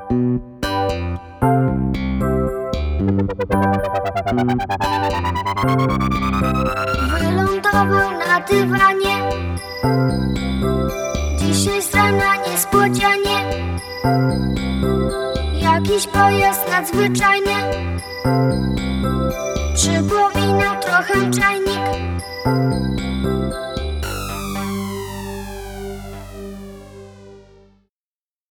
Wylądował na dywanie dzisiaj z rana niespodzianie. Jakiś pojazd nadzwyczajny przypominał trochę